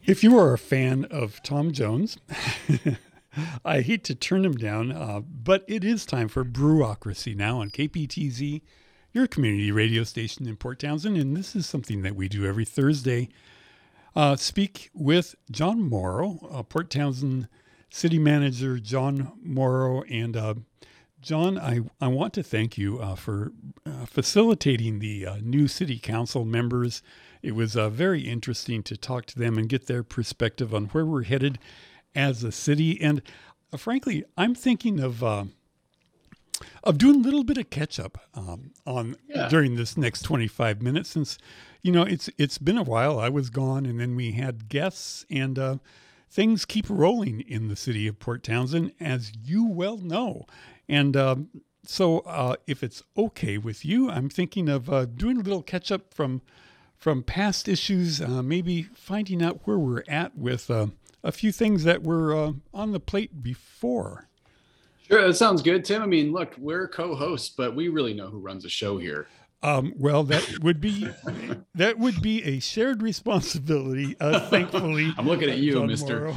If you are a fan of Tom Jones, I hate to turn him down, but it is time for Brewocracy now on KPTZ, your community radio station in Port Townsend. And this is something that we do every Thursday. Speak with John Morrow, Port Townsend City Manager John Morrow. And John, I want to thank you for facilitating the new City Council members. It was very interesting to talk to them and get their perspective on where we're headed as a city. And frankly, I'm thinking of doing a little bit of catch up during this next 25 minutes, since it's been a while. I was gone, and then we had guests, and things keep rolling in the city of Port Townsend, as you well know. And so if it's okay with you, I'm thinking of doing a little catch up from past issues, maybe finding out where we're at with a few things that were on the plate before. Sure, that sounds good, Tim. I mean, look, we're co-hosts, but we really know who runs the show here. Well, that would be a shared responsibility. Thankfully, I'm looking at you, John Mister.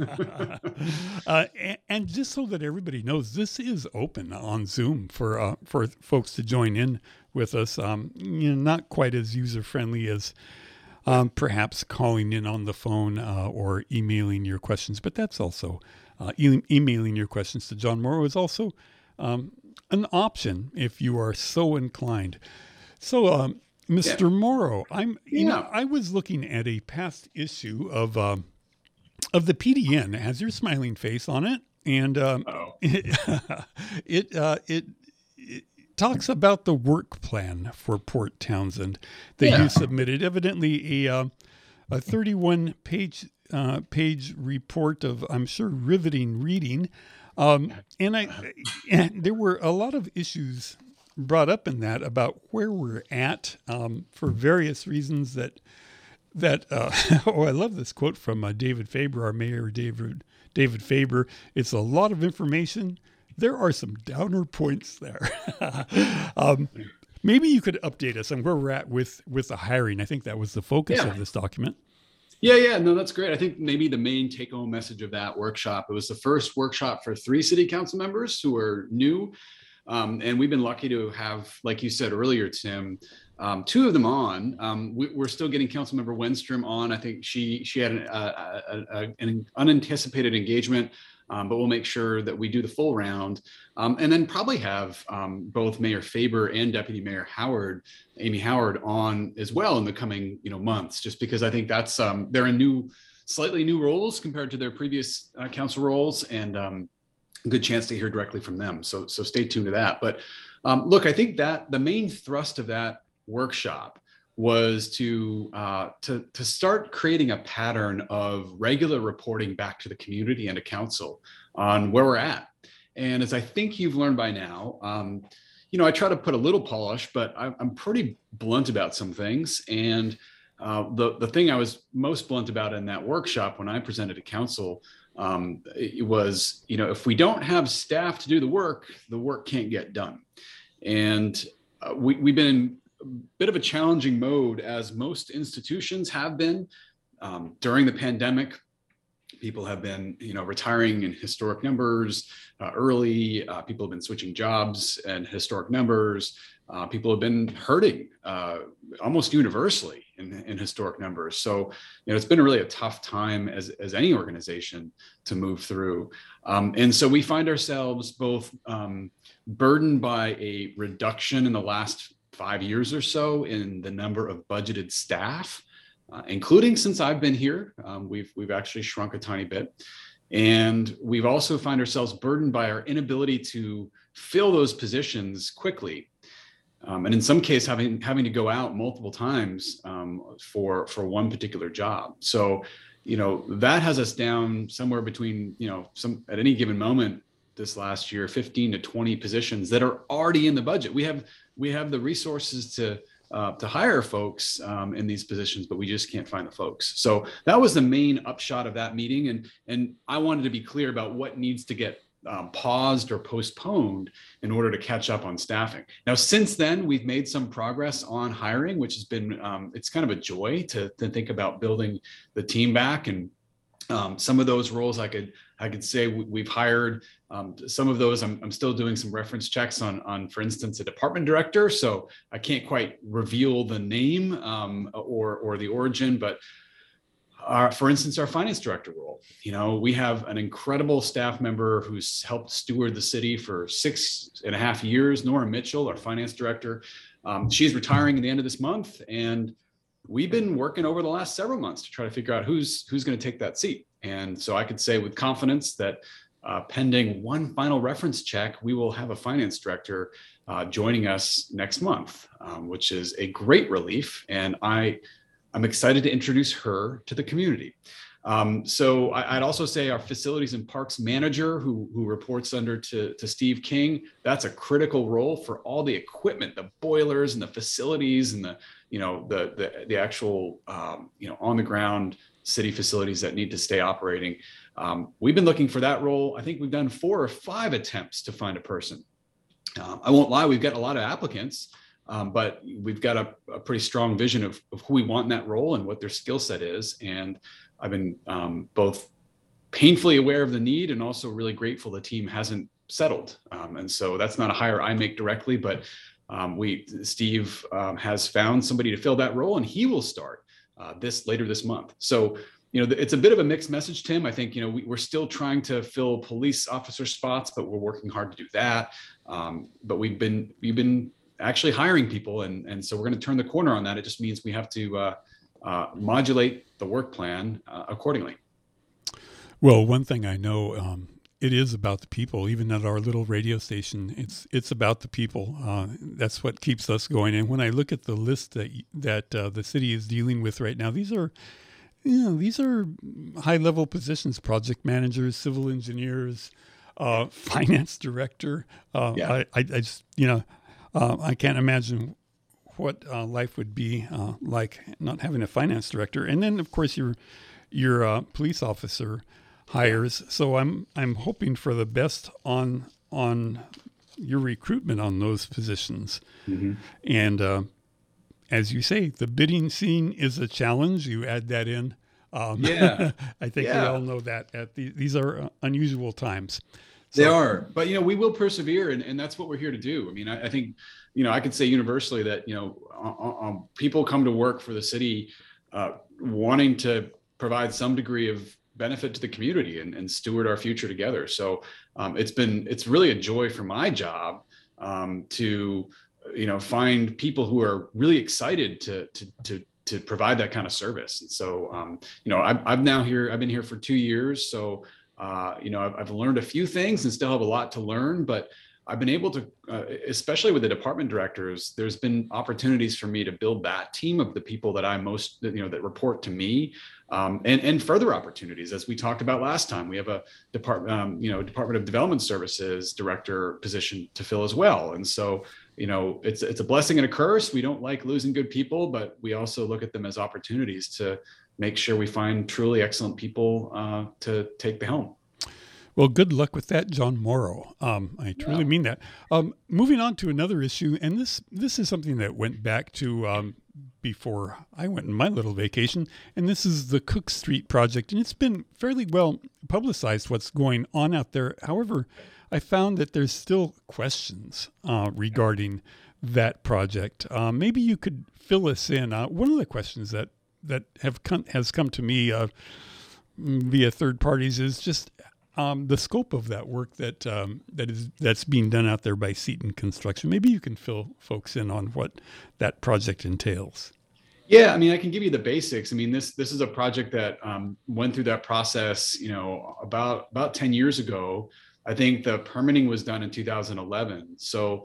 And just so that everybody knows, this is open on Zoom for folks to join in with us. Not quite as user friendly as perhaps calling in on the phone or emailing your questions, but that's also emailing your questions to John Morrow is also an option if you are so inclined. So, Mr. Morrow, I was looking at a past issue of the PDN. It has your smiling face on it, and it talks about the work plan for Port Townsend that you submitted. Evidently, a 31 page report of, I'm sure, riveting reading. And there were a lot of issues brought up in that about where we're at for various reasons that I love this quote from David Faber, our mayor, David Faber. It's a lot of information. There are some downer points there. Maybe you could update us on where we're at with the hiring. I think that was the focus of this document. Yeah, no, that's great. I think maybe the main take-home message of that workshop, it was the first workshop for 3 city council members who are new. And we've been lucky to have, like you said earlier, Tim, 2 of them on. We're still getting Councilmember Wenstrom on. I think she had an unanticipated engagement, but we'll make sure that we do the full round. And then probably have both Mayor Faber and Deputy Mayor Amy Howard on as well in the coming months, just because I think that's they're in slightly new roles compared to their previous council roles, and a good chance to hear directly from them. So stay tuned to that. But look, I think that the main thrust of that workshop was to start creating a pattern of regular reporting back to the community and to council on where we're at. And as I think you've learned by now, I try to put a little polish, but I'm pretty blunt about some things. And the thing I was most blunt about in that workshop when I presented to council, it was, if we don't have staff to do the work can't get done. And we've been in a bit of a challenging mode, as most institutions have been during the pandemic. People have been, retiring in historic numbers early. People have been switching jobs and historic numbers. People have been hurting almost universally in historic numbers. So, it's been really a tough time as any organization to move through. And so we find ourselves both burdened by a reduction in the last 5 years or so in the number of budgeted staff, including since I've been here. We've actually shrunk a tiny bit. And we've also find ourselves burdened by our inability to fill those positions quickly. And in some case, having to go out multiple times for one particular job. So, that has us down somewhere between, at any given moment this last year, 15 to 20 positions that are already in the budget. We have the resources to hire folks in these positions, but we just can't find the folks. So that was the main upshot of that meeting. And I wanted to be clear about what needs to get paused or postponed in order to catch up on staffing. Now, since then, we've made some progress on hiring, which has been, it's kind of a joy to think about building the team back. And some of those roles I could say we've hired. Some of those I'm still doing some reference checks on, for instance, a department director. So I can't quite reveal the name or the origin, but for instance, our finance director role. We have an incredible staff member who's helped steward the city for 6.5 years, Nora Mitchell, our finance director. She's retiring at the end of this month, and we've been working over the last several months to try to figure out who's going to take that seat. And so I could say with confidence that pending one final reference check, we will have a finance director joining us next month, which is a great relief. And I'm excited to introduce her to the community. So I'd also say our facilities and parks manager, who reports under to Steve King, that's a critical role for all the equipment, the boilers and the facilities and the actual on the ground city facilities that need to stay operating. We've been looking for that role. I think we've done 4 or 5 attempts to find a person. I won't lie, we've got a lot of applicants. But we've got a pretty strong vision of who we want in that role and what their skill set is. And I've been both painfully aware of the need and also really grateful the team hasn't settled. And so that's not a hire I make directly, but Steve has found somebody to fill that role, and he will start later this month. So it's a bit of a mixed message, Tim. I think we're still trying to fill police officer spots, but we're working hard to do that. But we've been actually hiring people. And so we're going to turn the corner on that. It just means we have to modulate the work plan accordingly. Well, one thing I know, it is about the people. Even at our little radio station, it's about the people. That's what keeps us going. And when I look at the list that the city is dealing with right now, these are high-level positions: project managers, civil engineers, finance director. I just I can't imagine what life would be like not having a finance director. And then, of course, your police officer hires. So I'm hoping for the best on your recruitment on those positions. Mm-hmm. And as you say, the bidding scene is a challenge. You add that in. I think we all know that these are unusual times. They are, but we will persevere, and that's what we're here to do. I mean, I think I could say universally that people come to work for the city wanting to provide some degree of benefit to the community and steward our future together. So it's really a joy for my job to find people who are really excited to provide that kind of service. And so I've been here for 2 years, so. I've learned a few things and still have a lot to learn, but I've been able to, especially with the department directors, there's been opportunities for me to build that team of the people that that report to me, and further opportunities. As we talked about last time, we have a Department of Development Services director position to fill as well. And so, it's a blessing and a curse. We don't like losing good people, but we also look at them as opportunities to make sure we find truly excellent people to take the helm. Well, good luck with that, John Morrow. I truly mean that. Moving on to another issue, and this is something that went back to before I went on my little vacation, and this is the Cook Street project, and it's been fairly well publicized what's going on out there. However, I found that there's still questions regarding that project. Maybe you could fill us in. One of the questions that has come to me via third parties is just the scope of that work that's being done out there by Seton Construction. Maybe you can fill folks in on what that project entails. Yeah, I mean, I can give you the basics. I mean, this is a project that went through that process, about 10 years ago. I think the permitting was done in 2011. So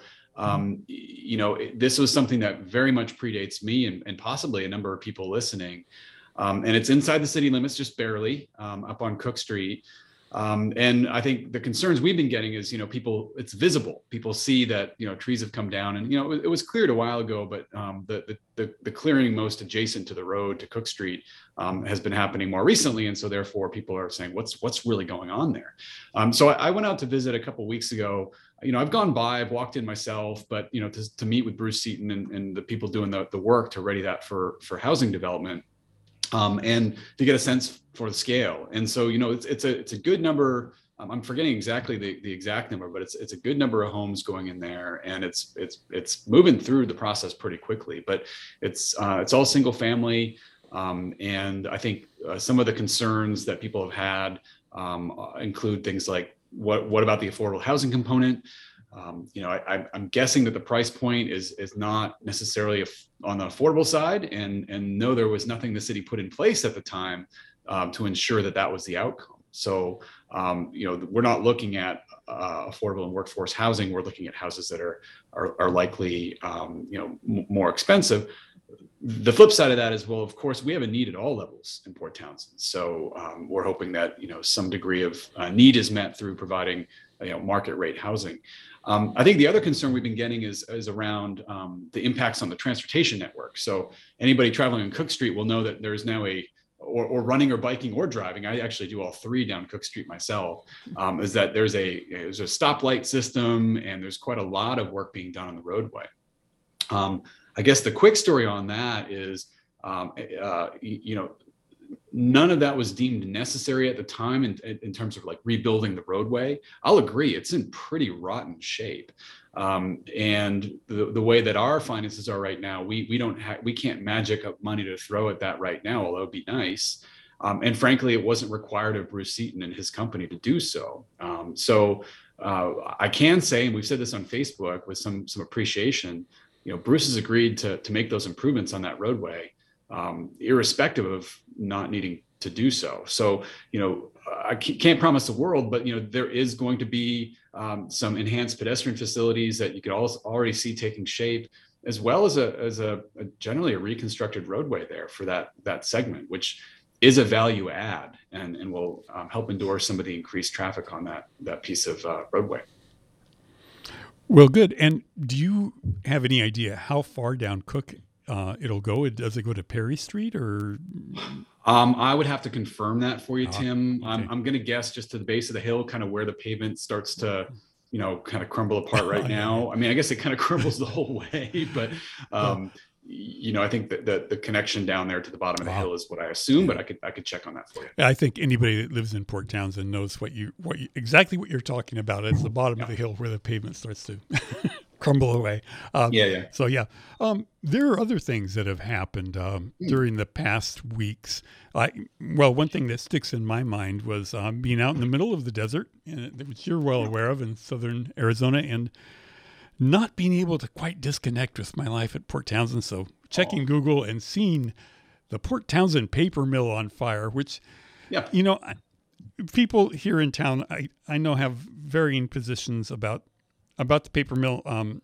this was something that very much predates me and possibly a number of people listening. And it's inside the city limits, just barely, up on Cook Street. And I think the concerns we've been getting is, people, it's visible. People see that, trees have come down, and, it was cleared a while ago, but the clearing most adjacent to the road to Cook Street has been happening more recently. And so therefore people are saying, what's really going on there? So I went out to visit a couple of weeks ago. I've gone by, I've walked in myself, but, to meet with Bruce Seaton and the people doing the work to ready that for housing development. And to get a sense for the scale. And so, it's a good number. I'm forgetting exactly the exact number, but it's a good number of homes going in there, and it's moving through the process pretty quickly. But it's all single family, and I think some of the concerns that people have had include things like what about the affordable housing component? I'm guessing that the price point is not necessarily on the affordable side, and no, there was nothing the city put in place at the time to ensure that was the outcome. So, we're not looking at affordable and workforce housing. We're looking at houses that are likely, more expensive. The flip side of that is, well, of course, we have a need at all levels in Port Townsend. So we're hoping that, some degree of need is met through providing, market rate housing. I think the other concern we've been getting is around the impacts on the transportation network. So anybody traveling on Cook Street will know that there's now or running or biking or driving. I actually do all three down Cook Street myself. Is that there's a stoplight system, and there's quite a lot of work being done on the roadway. I guess the quick story on that is, none of that was deemed necessary at the time in terms of like rebuilding the roadway. I'll agree, it's in pretty rotten shape. And the way that our finances are right now, we can't magic up money to throw at that right now, although it'd be nice. And frankly, it wasn't required of Bruce Seaton and his company to do so. I can say, and we've said this on Facebook with some appreciation, Bruce has agreed to make those improvements on that roadway, irrespective of not needing to do so. So, I can't promise the world, but, there is going to be some enhanced pedestrian facilities that you could already see taking shape, as well as a generally a reconstructed roadway there for that segment, which is a value add and will help endorse some of the increased traffic on that piece of roadway. Well, good. And do you have any idea how far down Cook it'll go? Does it go to Perry Street or? I would have to confirm that for you, Tim. Okay. I'm going to guess just to the base of the hill, kind of where the pavement starts to, kind of crumble apart right now. I mean, I guess it kind of crumbles the whole way, but, I think that the connection down there to the bottom of the hill is what I assume, but I could check on that for you. I think anybody that lives in Port Townsend knows exactly what you're talking about. It's the bottom of the hill where the pavement starts to crumble away. So there are other things that have happened during the past weeks. One thing that sticks in my mind was being out in the middle of the desert, which you're well aware of in southern Arizona, and not being able to quite disconnect with my life at Port Townsend. So checking Google and seeing the Port Townsend paper mill on fire, which, people here in town, I know have varying positions about the paper mill,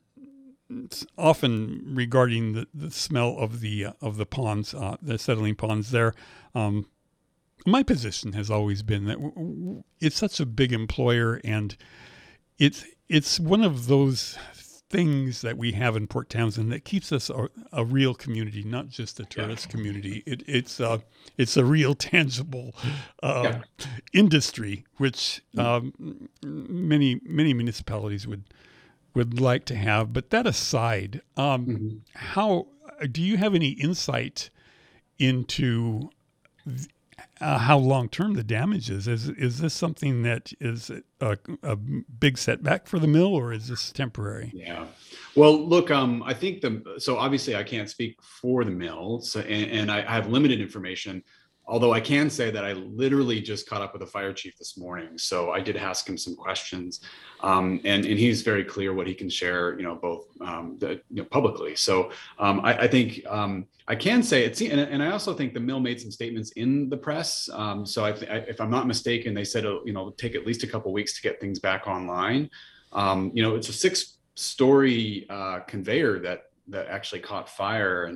often regarding the smell of the ponds, the settling ponds there. My position has always been that it's such a big employer, and it's one of those things that we have in Port Townsend that keeps us a real community, not just a tourist community. It's a real tangible industry, which many municipalities would like to have. But that aside, how do you have any insight into how long-term the damage is? Is this something that is a big setback for the mill, or is this temporary? Yeah. Well, look, I think so obviously I can't speak for the mill, and I have limited information, although I can say that I literally just caught up with the fire chief this morning. So I did ask him some questions, and he's very clear what he can share, both publicly. So I think I can say it's, and I also think the mill made some statements in the press. So if I'm not mistaken, they said it'll take at least a couple of weeks to get things back online. It's a 6-story conveyor that actually caught fire, and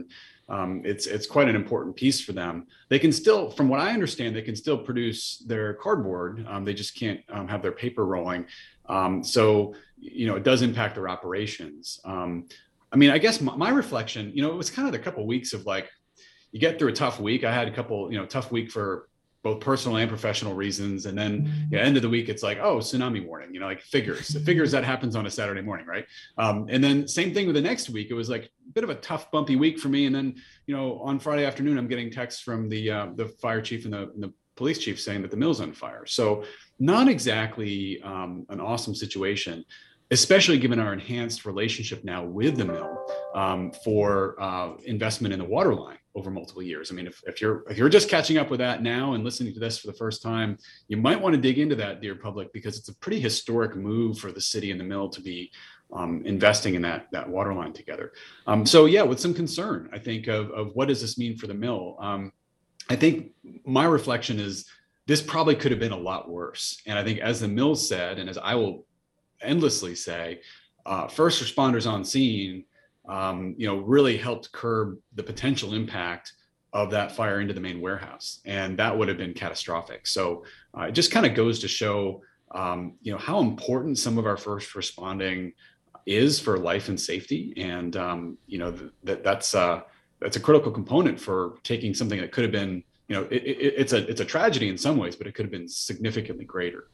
It's quite an important piece for them. They can still, from what I understand, they can still produce their cardboard. They just can't have their paper rolling. So it does impact their operations. I mean, I guess my reflection, it was kind of the couple of weeks of like, you get through a tough week. I had a couple, tough week for both personal and professional reasons. And then end of the week, it's like, oh, tsunami warning, like it figures that happens on a Saturday morning. Right. And then same thing with the next week. It was like a bit of a tough, bumpy week for me. And then, on Friday afternoon, I'm getting texts from the fire chief and the police chief saying that the mill's on fire. So not exactly an awesome situation, especially given our enhanced relationship now with the mill for investment in the water line over multiple years. I mean, if you're just catching up with that now and listening to this for the first time, you might want to dig into that, dear public, because it's a pretty historic move for the city and the mill to be investing in that water line together. So yeah, with some concern, I think of what does this mean for the mill? I think my reflection is this probably could have been a lot worse. And I think, as the mill said, and as I will endlessly say, first responders on scene really helped curb the potential impact of that fire into the main warehouse. And that would have been catastrophic. So it just kind of goes to show, how important some of our first responding is for life and safety. And, that's a critical component for taking something that could have been, it's a tragedy in some ways, but it could have been significantly greater.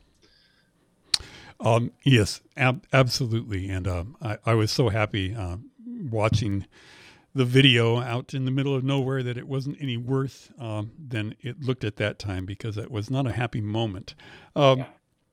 Yes, absolutely. And I was so happy watching the video out in the middle of nowhere that it wasn't any worse than it looked at that time, because it was not a happy moment. In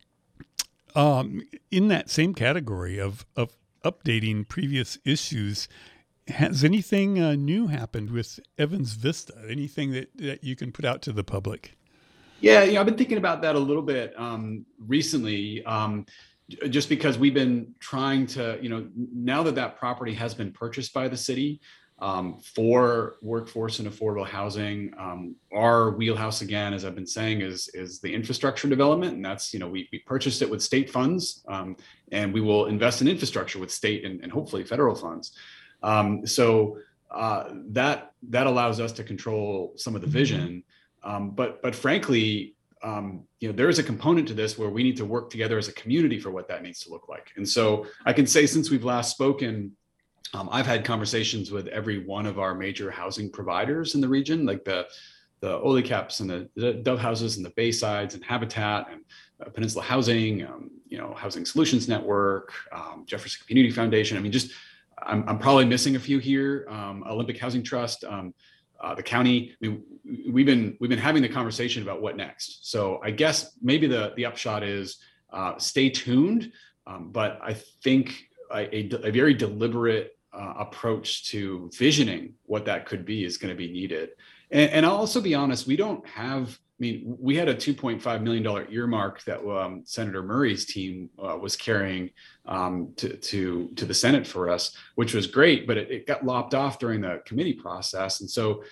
that same category of updating previous issues, has anything new happened with Evans Vista? Anything that you can put out to the public? Yeah, I've been thinking about that a little bit recently, just because we've been trying to, now that property has been purchased by the city for workforce and affordable housing, our wheelhouse, again, as I've been saying, is the infrastructure development. And that's, we purchased it with state funds, and we will invest in infrastructure with state and hopefully federal funds. So that allows us to control some of the vision. But frankly, there is a component to this where we need to work together as a community for what that needs to look like. And so I can say, since we've last spoken, I've had conversations with every one of our major housing providers in the region, like the Olicaps and the Dove Houses and the Baysides and Habitat and Peninsula Housing, Housing Solutions Network, Jefferson Community Foundation. I mean, I'm probably missing a few here. Olympic Housing Trust. The county. I mean, we've been having the conversation about what next. So I guess maybe the upshot is stay tuned. But I think a very deliberate approach to visioning what that could be is going to be needed. And I'll also be honest, we don't have. I mean, we had a $2.5 million earmark that Senator Murray's team was carrying to the Senate for us, which was great, but it got lopped off during the committee process. And so,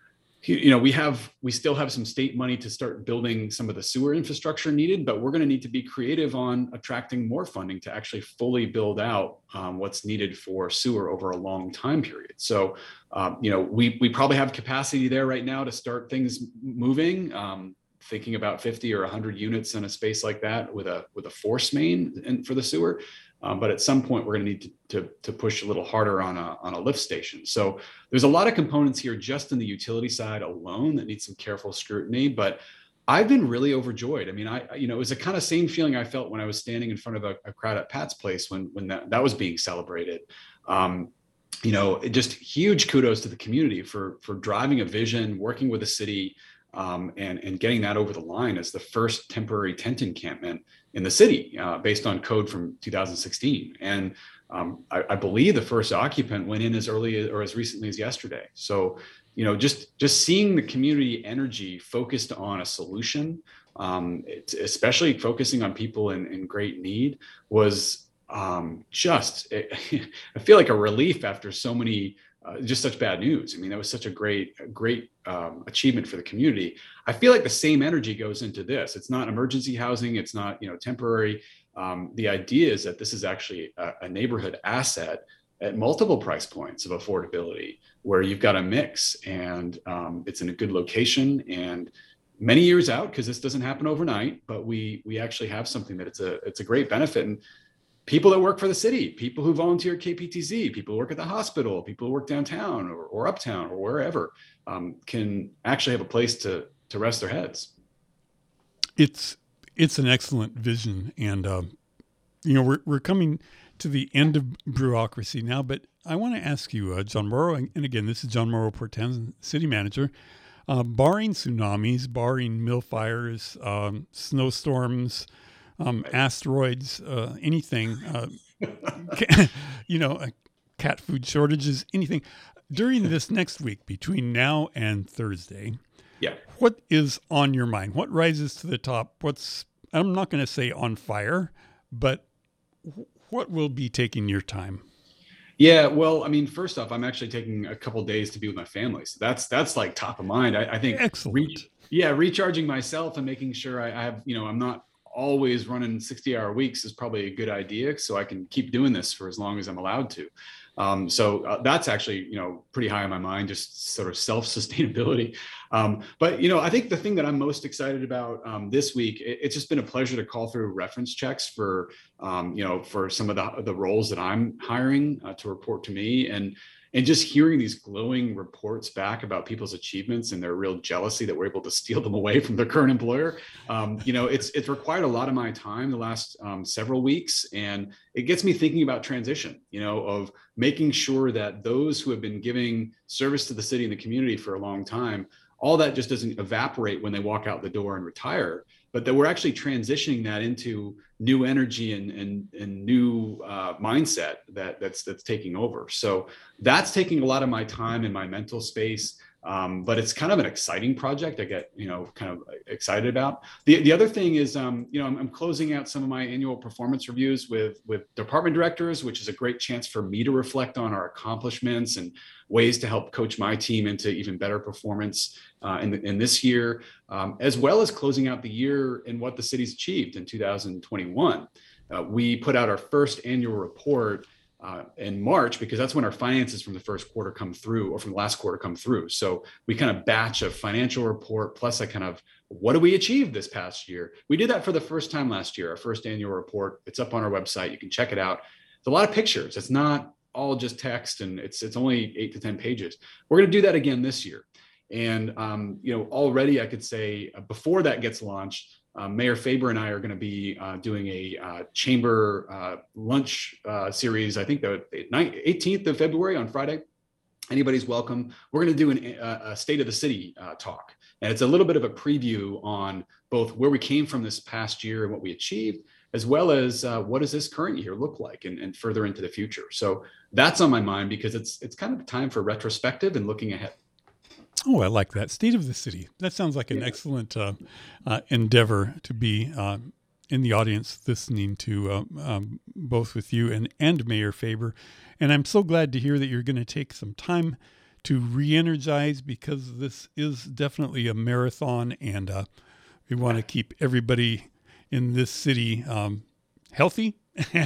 we still have some state money to start building some of the sewer infrastructure needed, but we're going to need to be creative on attracting more funding to actually fully build out what's needed for sewer over a long time period. So, we probably have capacity there right now to start things moving. Thinking about 50 or 100 units in a space like that with a force main and for the sewer. But at some point, we're going to need to push a little harder on a lift station. So there's a lot of components here just in the utility side alone that need some careful scrutiny. But I've been really overjoyed. I mean, it was a kind of same feeling I felt when I was standing in front of a crowd at Pat's Place when that was being celebrated. Just huge kudos to the community for driving a vision, working with the city, and getting that over the line as the first temporary tent encampment in the city, based on code from 2016. And I believe the first occupant went in as early or as recently as yesterday. So, just seeing the community energy focused on a solution, especially focusing on people in great need, was I feel like a relief after so many just such bad news. I mean, that was such a great achievement for the community. I feel like the same energy goes into this. It's not emergency housing. It's not, temporary. The idea is that this is actually a neighborhood asset at multiple price points of affordability, where you've got a mix, and it's in a good location, and many years out, because this doesn't happen overnight, but we actually have something that it's a great benefit. And people that work for the city, people who volunteer at KPTZ, people who work at the hospital, people who work downtown or uptown or wherever, can actually have a place to rest their heads. It's an excellent vision, and we're coming to the end of bureaucracy now. But I want to ask you, John Morrow, and again, this is John Morrow, Port Townsend City Manager. Barring tsunamis, barring mill fires, snowstorms, asteroids, anything, cat food shortages, anything, during this next week between now and Thursday, yeah, what is on your mind? What rises to the top? I'm not going to say on fire, but what will be taking your time? Yeah, well, I mean, first off, I'm actually taking a couple days to be with my family, so that's like top of mind. I think excellent. Recharging myself and making sure I have, I'm not always running 60-hour weeks is probably a good idea, so I can keep doing this for as long as I'm allowed to. So that's actually, pretty high on my mind, just sort of self-sustainability. But, I think the thing that I'm most excited about this week, it's just been a pleasure to call through reference checks for, for some of the roles that I'm hiring to report to me. And just hearing these glowing reports back about people's achievements and their real jealousy that we're able to steal them away from their current employer, it's required a lot of my time the last several weeks. And it gets me thinking about transition, of making sure that those who have been giving service to the city and the community for a long time, all that just doesn't evaporate when they walk out the door and retire, but that we're actually transitioning that into new energy and new mindset that's taking over. So that's taking a lot of my time and my mental space. But it's kind of an exciting project I get, kind of excited about. The other thing is, I'm closing out some of my annual performance reviews with department directors, which is a great chance for me to reflect on our accomplishments and ways to help coach my team into even better performance in this year, as well as closing out the year and what the city's achieved in 2021. We put out our first annual report in March, because that's when our finances from the first quarter come through, or from the last quarter come through. So we kind of batch a financial report plus a kind of, what do we achieve this past year? We did that for the first time last year, our first annual report. It's up on our website. You can check it out. It's a lot of pictures. It's not all just text, and it's only 8 to 10 pages. We're going to do that again this year. And, already I could say before that gets launched, Mayor Faber and I are going to be doing a chamber lunch series, I think the 18th of February on Friday. Anybody's welcome. We're going to do a State of the City talk. And it's a little bit of a preview on both where we came from this past year and what we achieved, as well as what does this current year look like and further into the future. So that's on my mind, because it's kind of time for retrospective and looking ahead. Oh, I like that. State of the City. That sounds like an excellent endeavor to be in the audience listening to both with you and Mayor Faber. And I'm so glad to hear that you're going to take some time to re-energize, because this is definitely a marathon, and we want to keep everybody in this city healthy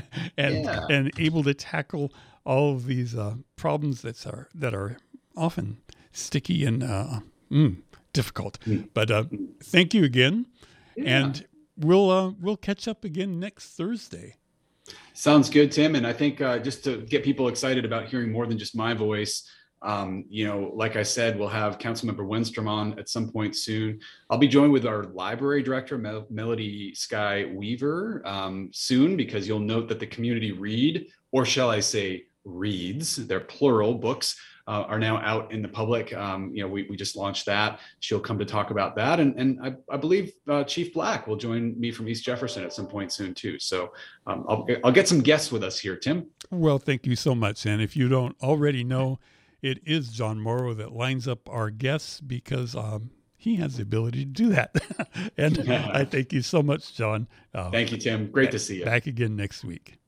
and able to tackle all of these problems that are often sticky and difficult. But thank you again, and we'll catch up again next Thursday. Sounds good, Tim. And I think just to get people excited about hearing more than just my voice, like I said, we'll have Councilmember Wenstrom on at some point soon. I'll be joined with our library director, Melody Sky Weaver, soon, because you'll note that the community read, or shall I say reads, they're plural books, are now out in the public. We just launched that. She'll come to talk about that. And I believe Chief Black will join me from East Jefferson at some point soon too. So I'll get some guests with us here, Tim. Well, thank you so much. And if you don't already know, it is John Morrow that lines up our guests, because he has the ability to do that. And I thank you so much, John. Thank you, Tim. Great to see you. Back again next week.